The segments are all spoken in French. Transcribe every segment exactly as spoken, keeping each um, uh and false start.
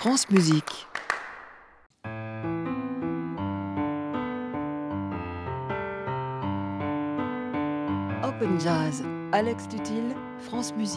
France Musique. Open Jazz, Alex Tutil, France Musique.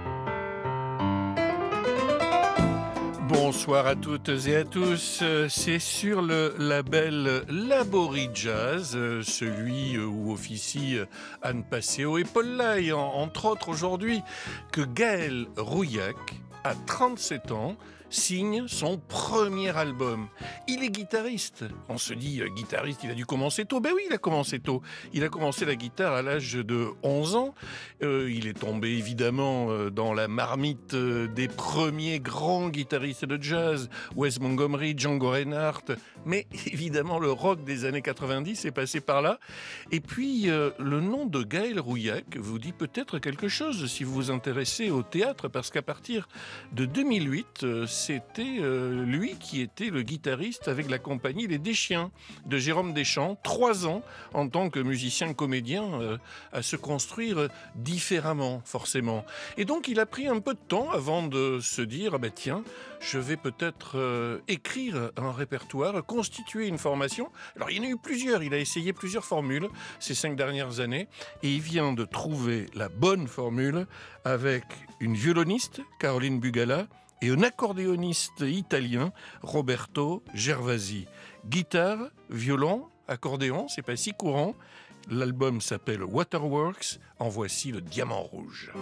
Bonsoir à toutes et à tous, c'est sur le label Laborie Jazz, celui où officie Anne Passeo et Paul Lay, entre autres aujourd'hui, que Gaël Rouillac, à trente-sept ans, signe son premier album. Il est guitariste. On se dit, euh, guitariste, il a dû commencer tôt. Ben oui, il a commencé tôt. Il a commencé la guitare à l'âge de onze ans. Euh, il est tombé évidemment euh, dans la marmite euh, des premiers grands guitaristes de jazz, Wes Montgomery, Django Reinhardt. Mais évidemment, le rock des années quatre-vingt-dix est passé par là. Et puis, euh, le nom de Gaël Rouillac vous dit peut-être quelque chose si vous vous intéressez au théâtre, parce qu'à partir de deux mille huit, euh, c'était euh, lui qui était le guitariste avec la compagnie Les Deschiens de Jérôme Deschamps, trois ans en tant que musicien-comédien euh, à se construire différemment, forcément. Et donc il a pris un peu de temps avant de se dire, ah ben tiens, je vais peut-être euh, écrire un répertoire, constituer une formation. Alors il y en a eu plusieurs, il a essayé plusieurs formules ces cinq dernières années, et il vient de trouver la bonne formule avec une violoniste, Caroline Bugala, et un accordéoniste italien, Roberto Gervasi. Guitare, violon, accordéon, c'est pas si courant. L'album s'appelle Waterworks. En voici le diamant rouge.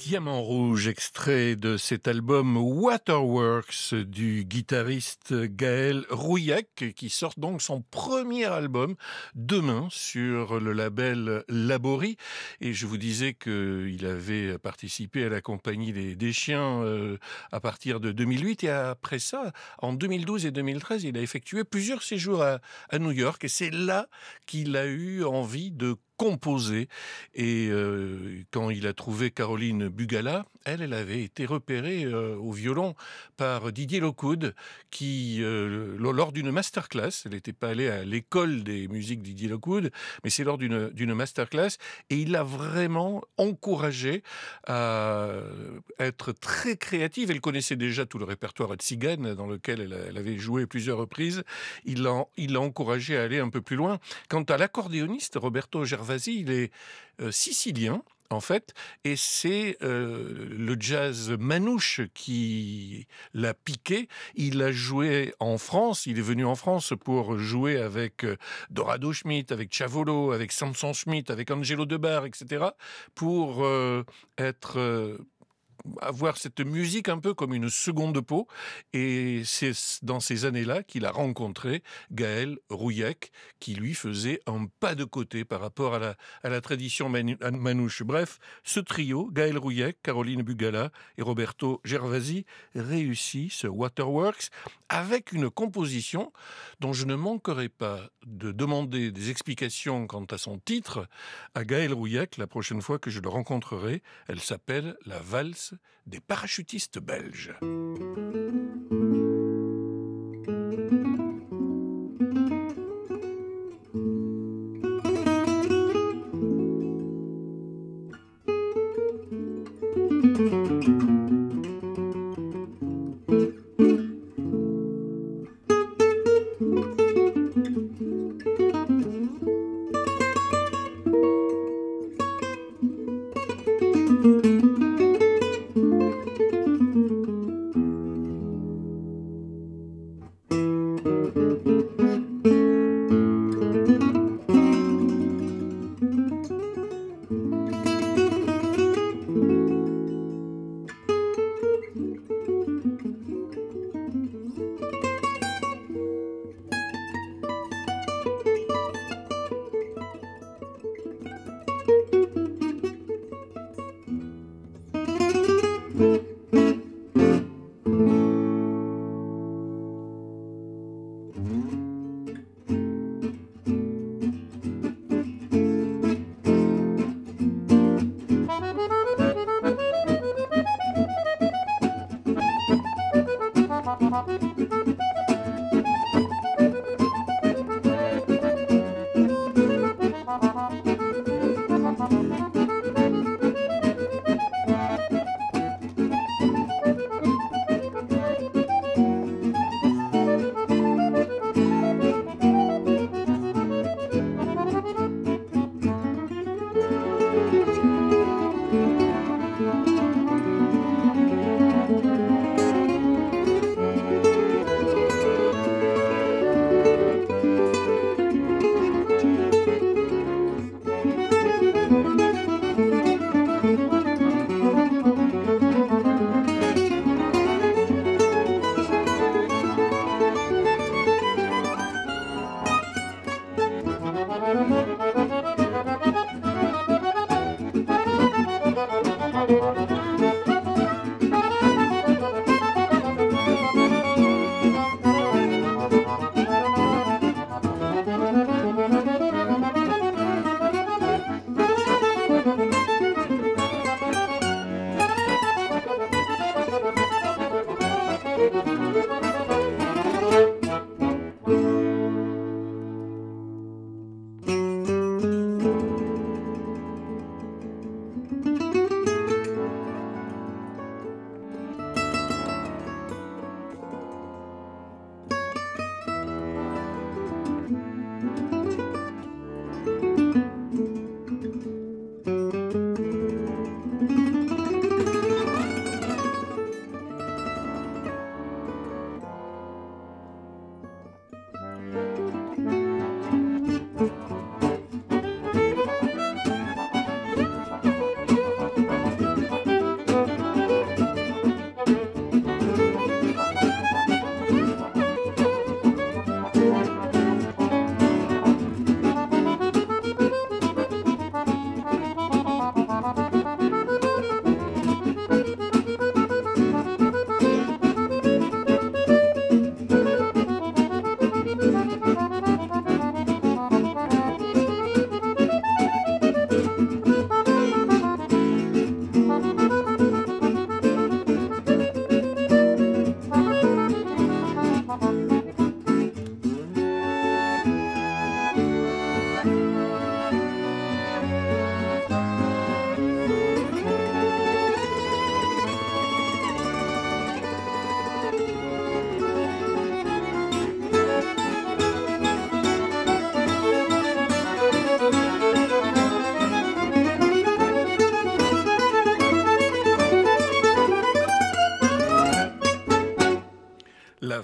Diamant rouge, extrait de cet album Waterworks du guitariste Gaël Rouillac, qui sort donc son premier album demain sur le label Laborie. Et je vous disais qu'il avait participé à la Compagnie des, des Chiens euh, à partir de deux mille huit. Et après ça, en deux mille douze et deux mille treize, il a effectué plusieurs séjours à, à New York. Et c'est là qu'il a eu envie de composer. Et euh, quand il a trouvé Caroline Bugala, elle, elle avait été repérée euh, au violon par Didier Lockwood, qui, euh, lors d'une masterclass, elle n'était pas allée à l'école des musiques Didier Lockwood, mais c'est lors d'une, d'une masterclass, et il l'a vraiment encouragée à être très créative. Elle connaissait déjà tout le répertoire Tzigane, dans lequel elle, elle avait joué plusieurs reprises. Il l'a, il l'a encouragée à aller un peu plus loin. Quant à l'accordéoniste, Roberto Gervasi, il est euh, sicilien, en fait, et c'est euh, le jazz manouche qui l'a piqué. Il a joué en France, il est venu en France pour jouer avec euh, Dorado Schmidt, avec Chavolo, avec Samson Schmidt, avec Angelo Debar, et cetera, pour euh, être... Euh, avoir cette musique un peu comme une seconde peau. Et c'est dans ces années-là qu'il a rencontré Gaël Rouillac, qui lui faisait un pas de côté par rapport à la, à la tradition manu, manouche. Bref, ce trio, Gaël Rouillac, Caroline Bugala et Roberto Gervasi, réussit ce Waterworks avec une composition dont je ne manquerai pas de demander des explications quant à son titre à Gaël Rouillac la prochaine fois que je le rencontrerai. Elle s'appelle La valse des parachutistes belges.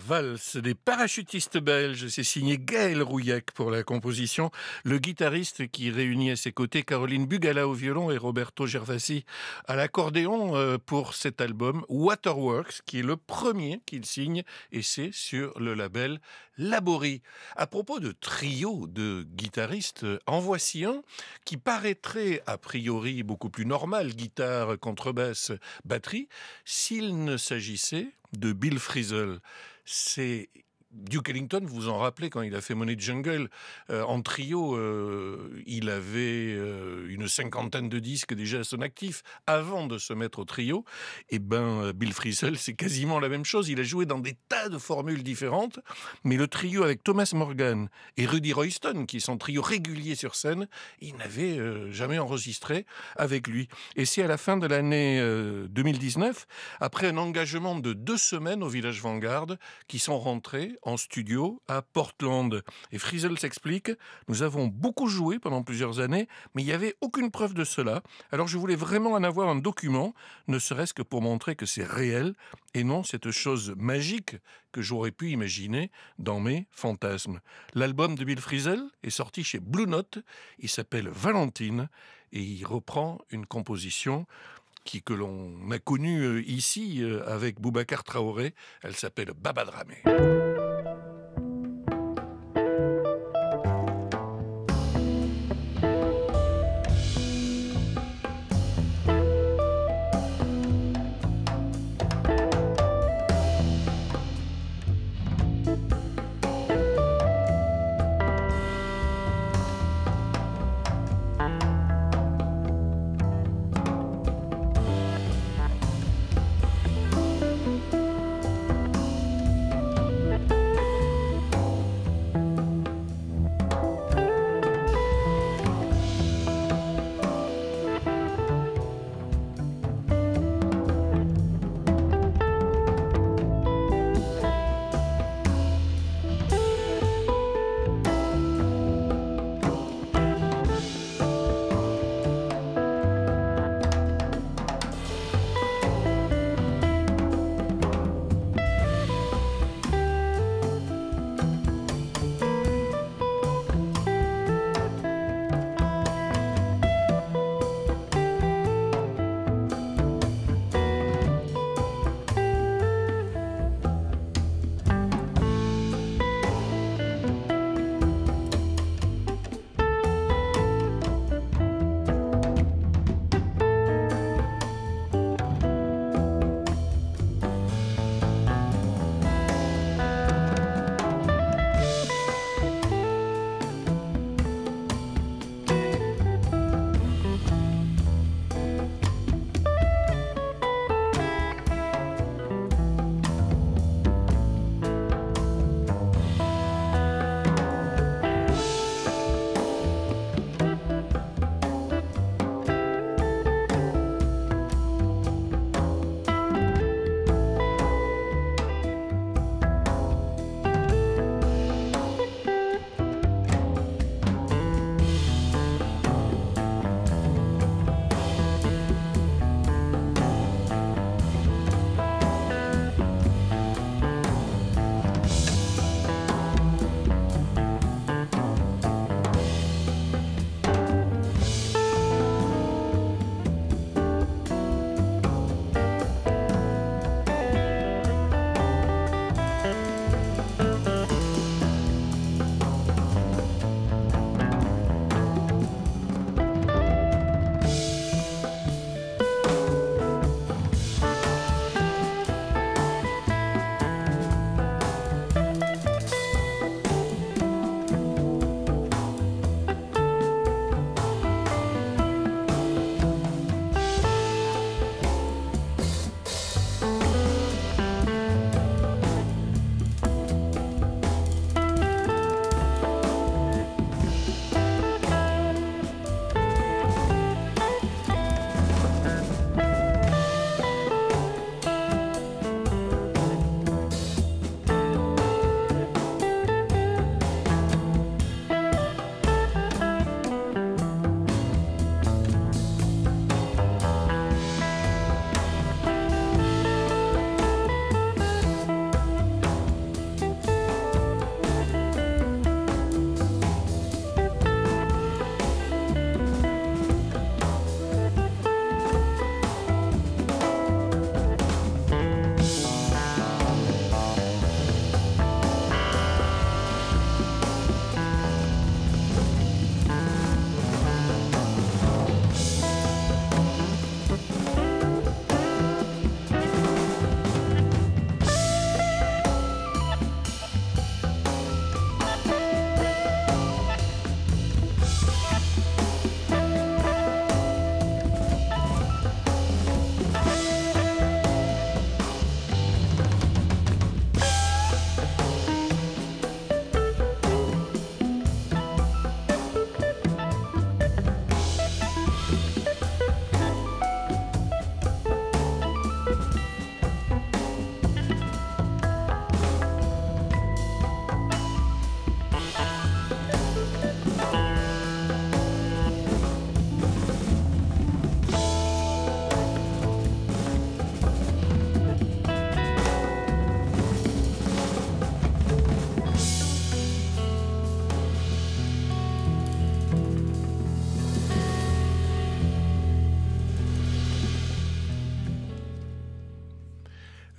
Valse des parachutistes belges, c'est signé Gaël Rouillac pour la composition. Le guitariste qui réunit à ses côtés Caroline Bugala au violon et Roberto Gervasi à l'accordéon euh, pour cet album Waterworks, qui est le premier qu'il signe, et c'est sur le label Labori. À propos de trio de guitaristes, en voici un qui paraîtrait a priori beaucoup plus normal, guitare, contrebasse, batterie, s'il ne s'agissait de Bill Frisell. C'est Duke Ellington, vous vous en rappelez, quand il a fait Money Jungle, euh, en trio, euh, il avait euh, une cinquantaine de disques déjà à son actif, avant de se mettre au trio. Et ben, Bill Frisell, c'est quasiment la même chose. Il a joué dans des tas de formules différentes, mais le trio avec Thomas Morgan et Rudy Royston, qui sont trio régulier sur scène, il n'avait euh, jamais enregistré avec lui. Et c'est à la fin de l'année euh, deux mille dix-neuf, après un engagement de deux semaines au Village Vanguard, qui sont rentrés en studio à Portland. Et Frisell s'explique: nous avons beaucoup joué pendant plusieurs années, mais il n'y avait aucune preuve de cela. Alors je voulais vraiment en avoir un document, ne serait-ce que pour montrer que c'est réel, et non cette chose magique que j'aurais pu imaginer dans mes fantasmes. L'album de Bill Frisell est sorti chez Blue Note, il s'appelle Valentine, et il reprend une composition qui, que l'on a connue ici avec Boubacar Traoré. Elle s'appelle Baba Dramé.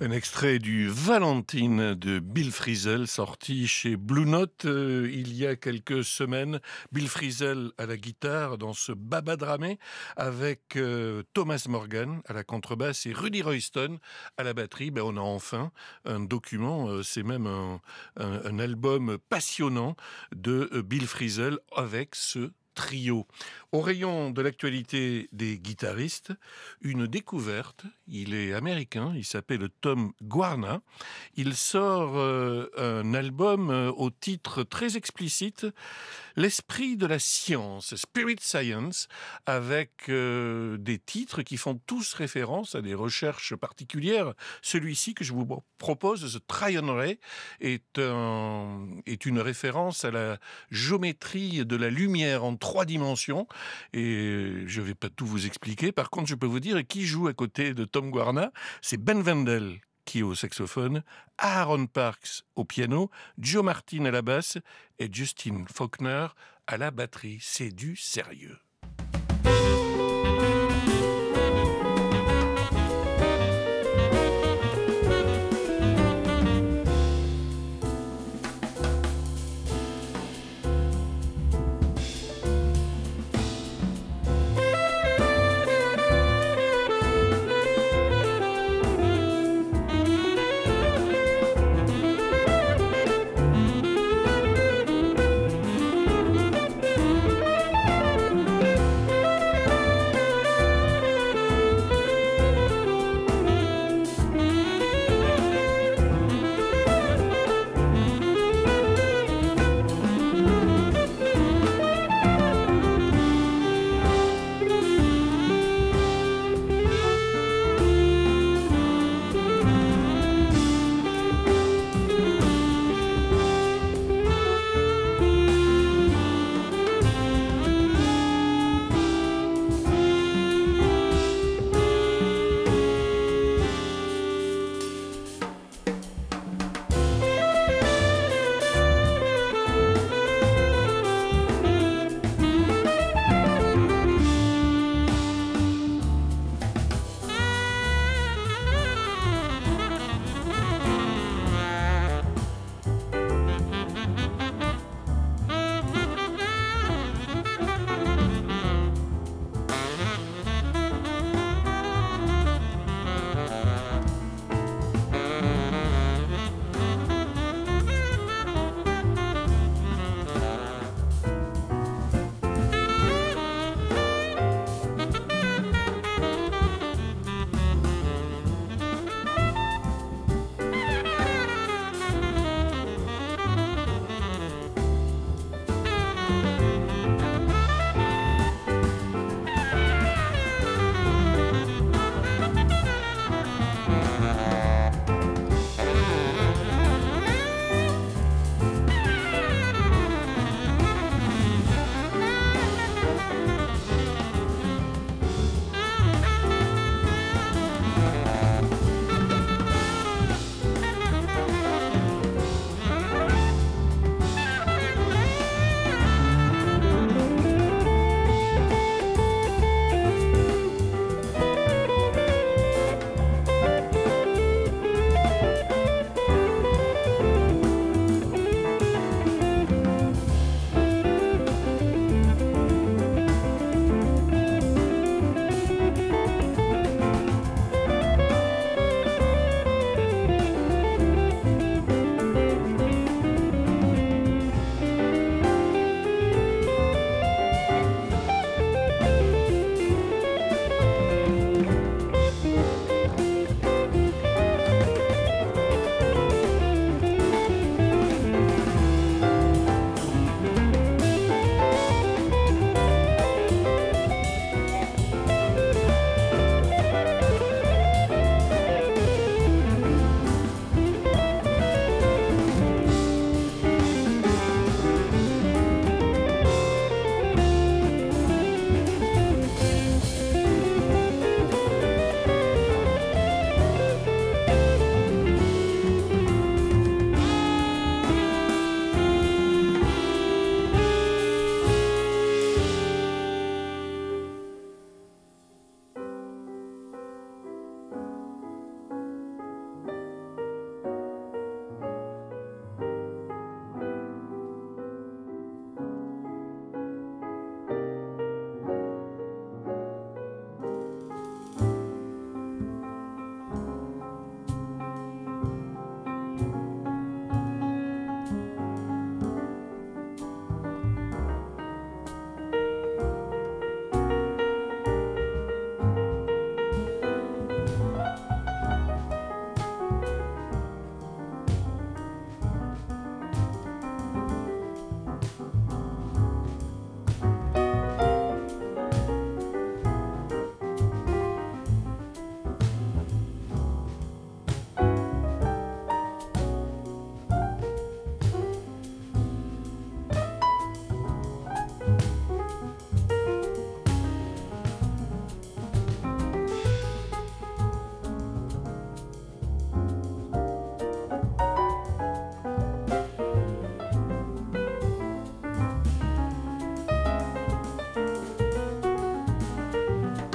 Un extrait du Valentine de Bill Frisell, sorti chez Blue Note euh, il y a quelques semaines. Bill Frisell à la guitare dans ce Baba Dramé avec euh, Thomas Morgan à la contrebasse et Rudy Royston à la batterie. Ben, on a enfin un document, euh, c'est même un, un, un album passionnant de euh, Bill Frisell avec ce trio. Au rayon de l'actualité des guitaristes, une découverte. Il est américain, il s'appelle Tom Guarna. Il sort euh, un album euh, au titre très explicite, L'esprit de la science, Spirit Science, avec euh, des titres qui font tous référence à des recherches particulières. Celui-ci que je vous propose, The Tryon Ray, est, un, est une référence à la géométrie de la lumière en trois dimensions. Et je ne vais pas tout vous expliquer. Par contre, je peux vous dire qui joue à côté de Tom Guarna. C'est Ben Wendell qui est au saxophone, Aaron Parks au piano, Joe Martin à la basse et Justin Faulkner à la batterie. C'est du sérieux.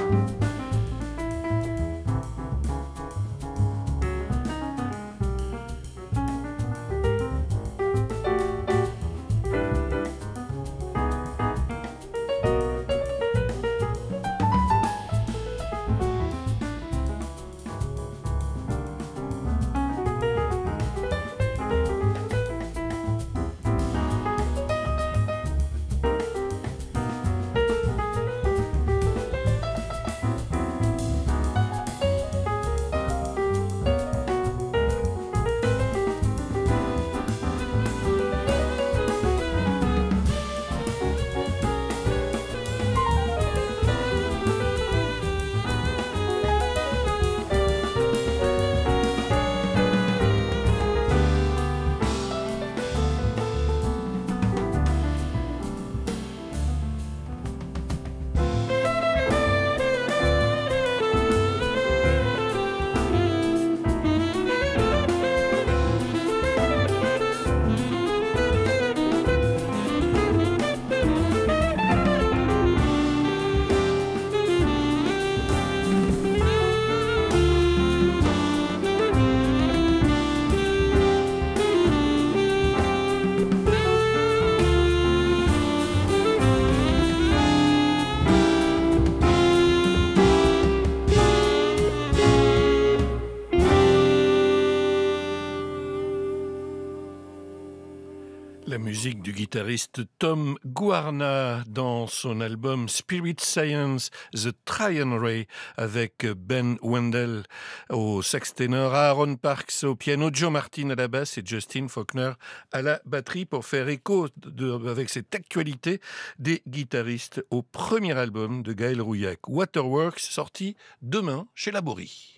La musique du guitariste Tom Guarna dans son album Spirit Science, The Tryon Ray, avec Ben Wendell au sax ténor, Aaron Parks au piano, Joe Martin à la basse et Justin Faulkner à la batterie pour faire écho de, avec cette actualité des guitaristes au premier album de Gaël Rouillac, Waterworks, sorti demain chez Laborie.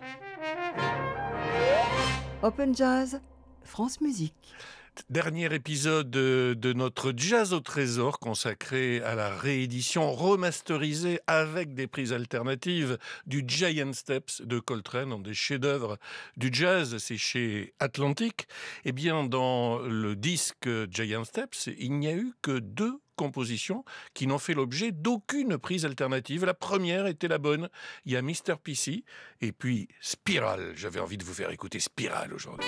Open Jazz, France Musique. Dernier épisode de, de notre Jazz au Trésor consacré à la réédition remasterisée avec des prises alternatives du Giant Steps de Coltrane, un des chefs-d'œuvre du jazz, c'est chez Atlantic. Eh bien, dans le disque Giant Steps, il n'y a eu que deux compositions qui n'ont fait l'objet d'aucune prise alternative. La première était la bonne. Il y a mister P C et puis Spiral. J'avais envie de vous faire écouter Spiral aujourd'hui.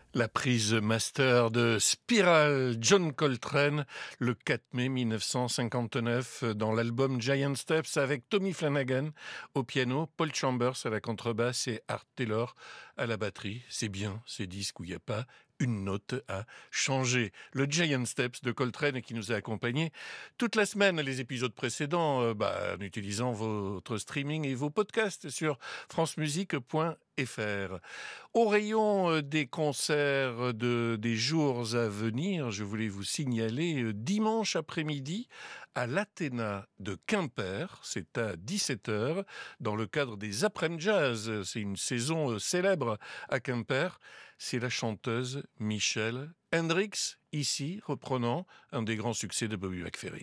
La prise master de Spiral John Coltrane le quatre mai mille neuf cent cinquante-neuf dans l'album Giant Steps avec Tommy Flanagan au piano, Paul Chambers à la contrebasse et Art Taylor à la batterie. C'est bien ces disques où il n'y a pas une note à changer. Le Giant Steps de Coltrane qui nous a accompagnés toute la semaine, les épisodes précédents, euh, bah, en utilisant votre streaming et vos podcasts sur francemusique point f r. Au rayon des concerts de, des jours à venir, je voulais vous signaler dimanche après-midi à l'Athéna de Quimper, c'est à dix-sept heures, dans le cadre des Après-midi Jazz. C'est une saison célèbre à Quimper. C'est la chanteuse Michelle Hendricks, ici, reprenant un des grands succès de Bobby McFerrin.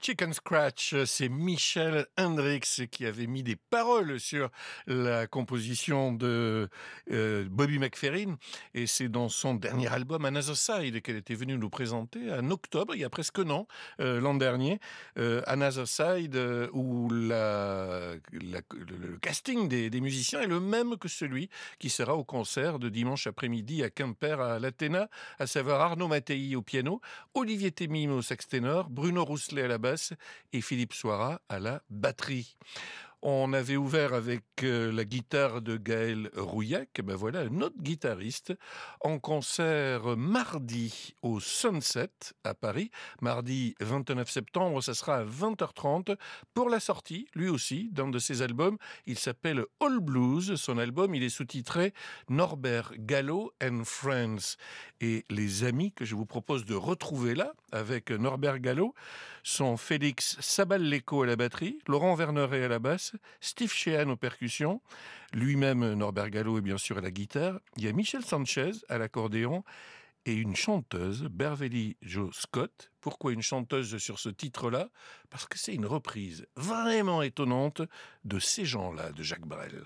Chicken Scratch, c'est Michel Hendricks qui avait mis des paroles sur la composition de euh, Bobby McFerrin, et c'est dans son dernier album Another Side qu'elle était venue nous présenter en octobre, il y a presque un an, euh, l'an dernier, euh, Another Side, euh, où la, la, le, le casting des, des musiciens est le même que celui qui sera au concert de dimanche après-midi à Quimper à l'Athéna, à savoir Arnaud Mattei au piano, Olivier Temim au sax ténor, Bruno Rousselet à la basse et Philippe Soira à la batterie. On avait ouvert avec euh, la guitare de Gaël Rouillac, ben voilà un autre guitariste en concert mardi au Sunset à Paris. Mardi vingt-neuf septembre, ça sera à vingt heures trente pour la sortie, lui aussi, d'un de ses albums. Il s'appelle All Blues. Son album, il est sous-titré Norbert Gallo and Friends. Et les amis que je vous propose de retrouver là, avec Norbert Gallo, sont Félix Saballeco à la batterie, Laurent Verneret à la basse, Steve Sheehan aux percussions, lui-même Norbert Gallo est bien sûr à la guitare, il y a Michel Sanchez à l'accordéon et une chanteuse, Beverly Jo Scott. Pourquoi une chanteuse sur ce titre-là ? Parce que c'est une reprise vraiment étonnante de Ces gens-là de Jacques Brel.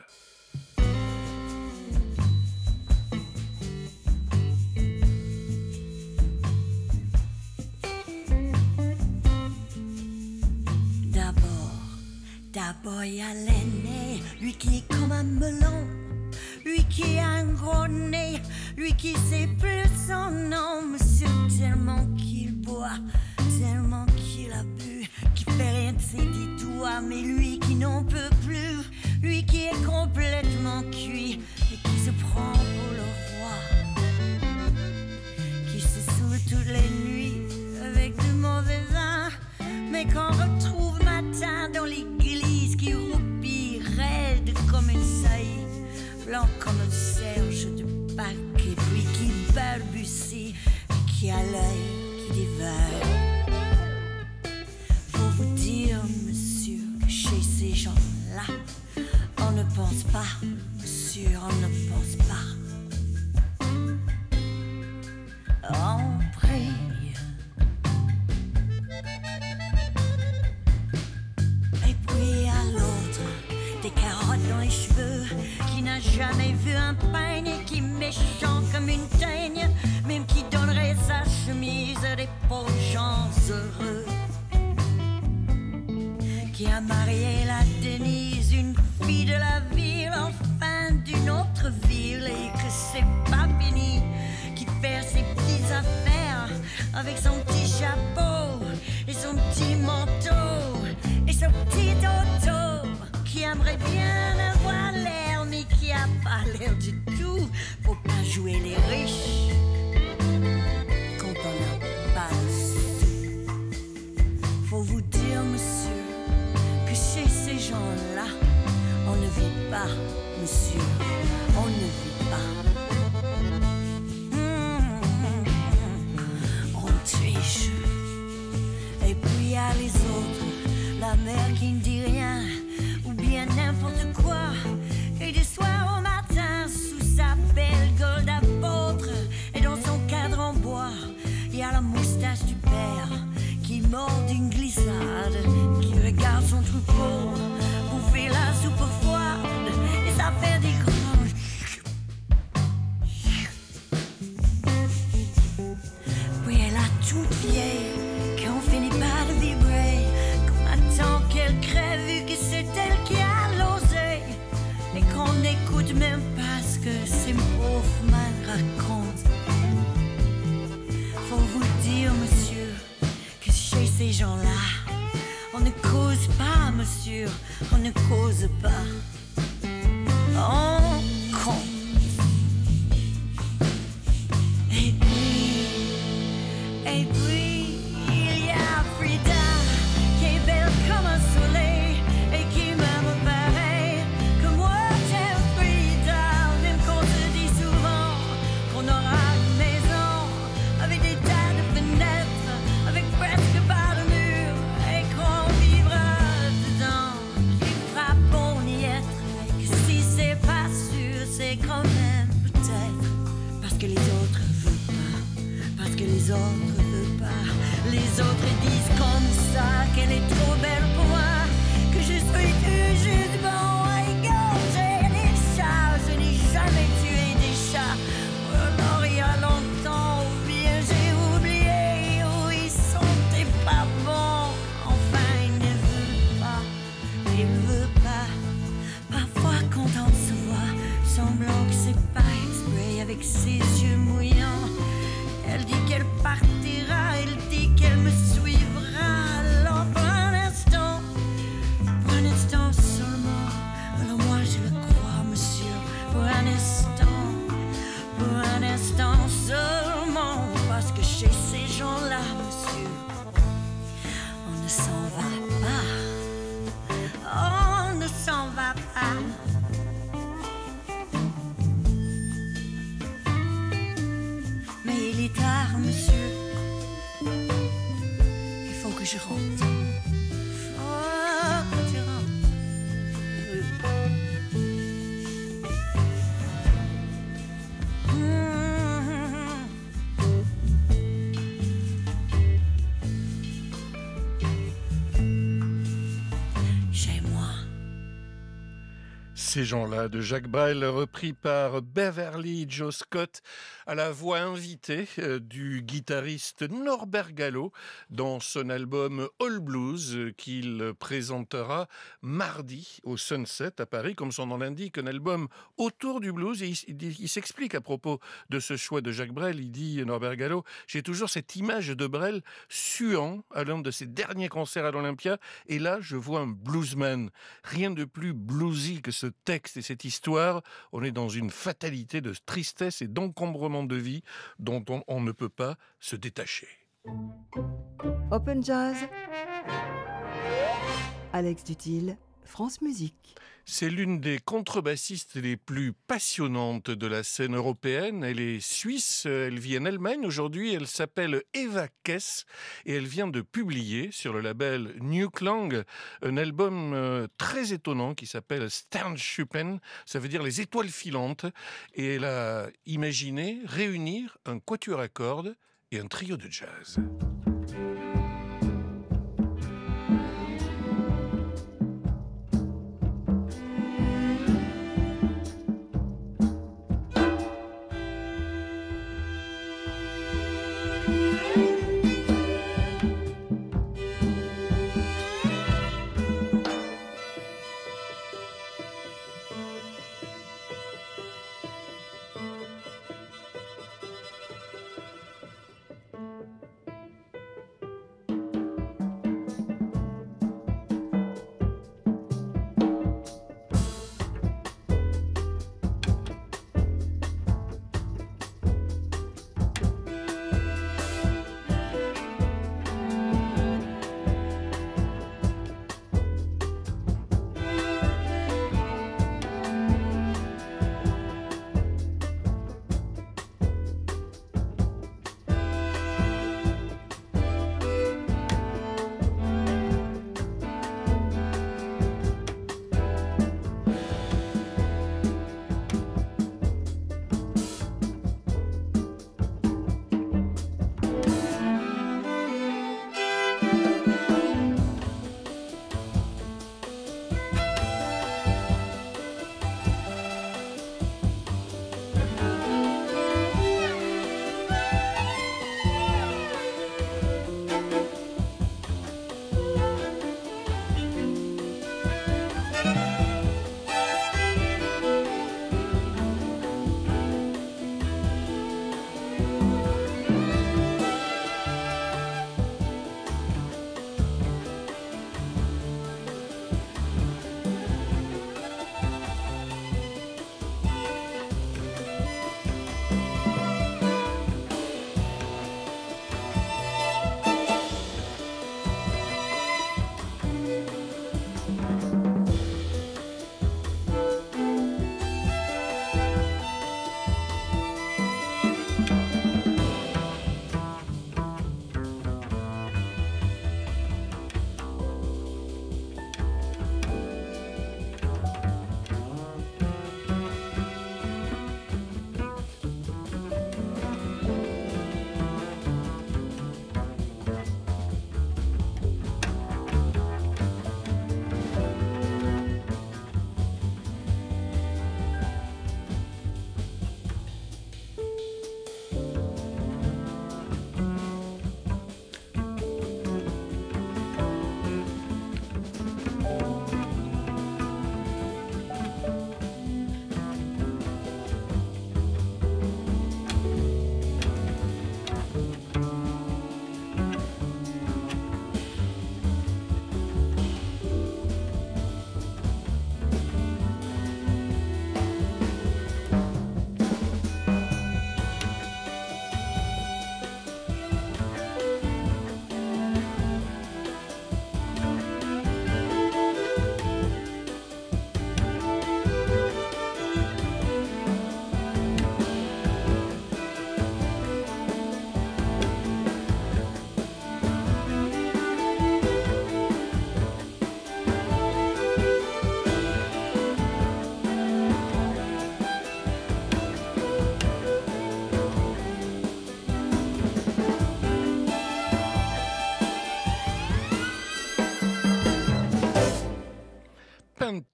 D'abord il y a l'aîné, lui qui est comme un melon, lui qui a un gros nez, lui qui sait plus son nom. Monsieur tellement qu'il boit, tellement qu'il a bu, qui fait rien de ses dix doigts, mais lui qui n'en peut plus, lui qui est complètement cuit et qui se prend pour le roi, qui se saoule toutes les nuits avec du mauvais vin, mais qu'on retrouve matin dans l'église, qui roupille raide comme une saillie, blanc comme un serge de Pâques, et puis qui balbutie, et qui a l'œil qui dévale. Faut vous dire, monsieur, que chez ces gens-là, on ne pense pas, monsieur, on ne pense pas. On prie. Dans les cheveux, qui n'a jamais vu un peigne, et qui méchant comme une teigne, même qui donnerait sa chemise à des pauvres gens heureux, qui a marié la Denise, une fille de la ville, enfin d'une autre ville, et que c'est pas fini, qui fait ses petites affaires avec son petit chapeau et son petit manteau et son petit auto, qui aimerait bien avoir l'air, mais qui a pas l'air du tout. Faut pas jouer les riches quand on n'a pas de sous. Faut vous dire, monsieur, que chez ces gens-là, on ne vit pas, monsieur, on ne vit pas. Mmh, on triche. Et puis il y a les autres, la mère qui ne dit rien, bien n'importe quoi, et du soir au matin, sous sa belle gueule d'apôtre, et dans son cadre en bois, il y a la moustache du père, qui mord d'une glissade, qui regarde son troupeau bouffer la soupe froide, et ça fait des grands. Puis elle a toute vieille, qu'on finit pas de vibrer, qu'on attend qu'elle crève, vu que c'est elle qui a l'osé, et qu'on n'écoute même pas ce que ces pauvres mal racontent. Faut vous dire, monsieur, que chez ces gens-là, on ne cause pas, monsieur, on ne cause pas, on compte. Et puis, et puis, il y a Frida, qui est belle comme un soleil, et qui m'aime pareil que moi j'aime Frida, même qu'on se dit souvent qu'on aura une maison avec des tas de fenêtres, avec presque pas de mur, et qu'on vivra dedans, qui fera bon y être, et que si c'est pas sûr, c'est quand même peut-être parce que les autres veulent pas, parce que les autres veulent pas, les autres disent comme ça qu'elle est ne s'en va pas, on ne s'en va pas. Mais il est tard, monsieur, il faut que je rentre. Faut que je rentre. Chez moi. Ces gens-là de Jacques Brel, repris par Beverly Joe Scott, à la voix invitée euh, du guitariste Norbert Gallo dans son album All Blues euh, qu'il présentera mardi au Sunset à Paris, comme son nom l'indique, un album autour du blues. Et il, il, il s'explique à propos de ce choix de Jacques Brel. Il dit, Norbert Gallo, j'ai toujours cette image de Brel suant à l'un de ses derniers concerts à l'Olympia, et là je vois un bluesman. Rien de plus bluesy que ce texte et cette histoire. On est dans une fatalité de tristesse et d'encombrement de vie dont on, on ne peut pas se détacher. Open Jazz, Alex Dutil, France Musique. C'est l'une des contrebassistes les plus passionnantes de la scène européenne. Elle est suisse, elle vit en Allemagne aujourd'hui, elle s'appelle Eva Kess et elle vient de publier sur le label New Klang un album très étonnant qui s'appelle Sternschuppen, ça veut dire les étoiles filantes, et elle a imaginé réunir un quatuor à cordes et un trio de jazz.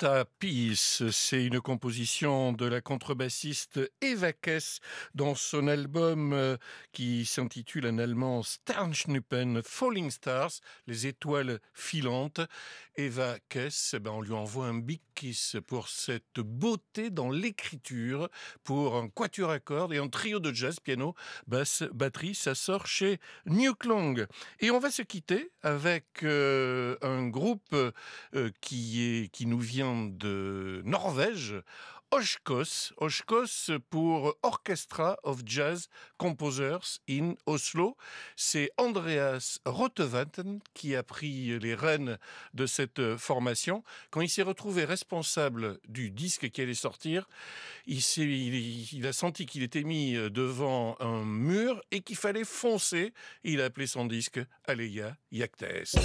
Delta Peace, c'est une composition de la contrebassiste Eva Kess dans son album euh, qui s'intitule en allemand Sternschnuppen Falling Stars, les étoiles filantes. Eva Kess, eh ben, on lui envoie un big kiss pour cette beauté dans l'écriture, pour un quatuor à cordes et un trio de jazz, piano, basse, batterie, ça sort chez New Klong. Et on va se quitter avec euh, un groupe euh, qui, est, qui nous vient de Norvège, Oshkos, Oshkos pour Orchestra of Jazz Composers in Oslo. C'est Andreas Rotevatn qui a pris les rênes de cette formation. Quand il s'est retrouvé responsable du disque qui allait sortir, il, s'est, il, il a senti qu'il était mis devant un mur et qu'il fallait foncer. Il a appelé son disque Aleya Yaktaes.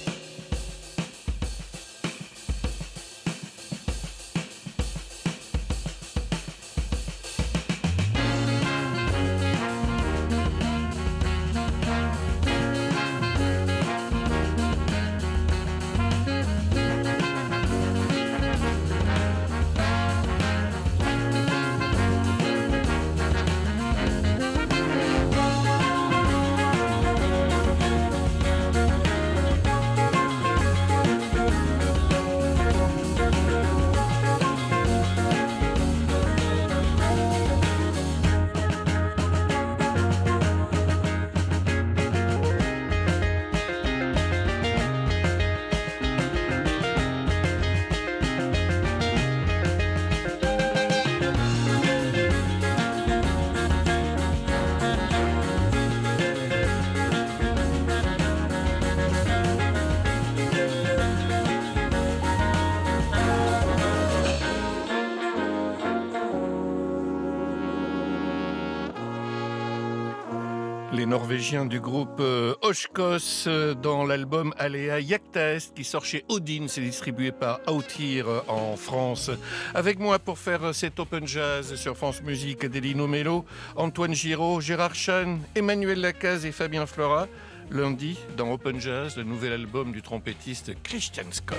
Les Norvégiens du groupe euh, Oshkos euh, dans l'album Aleya Yaktaes qui sort chez Odin, c'est distribué par Autir euh, en France. Avec moi pour faire euh, cet Open Jazz sur France Musique, Adelino Mello, Antoine Giraud, Gérard Chan, Emmanuel Lacaze et Fabien Flora. Lundi, dans Open Jazz, le nouvel album du trompettiste Christian Scott.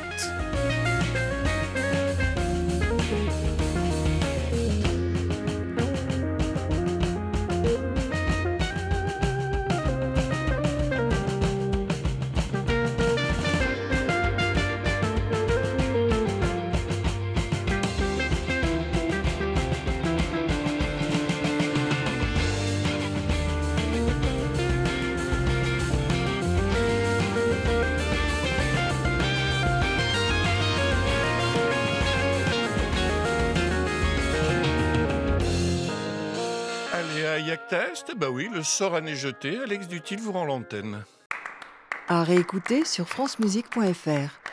Yaktaes, bah oui, le sort à nez jeté, Alex Dutil vous rend l'antenne. À réécouter sur francemusique point f r.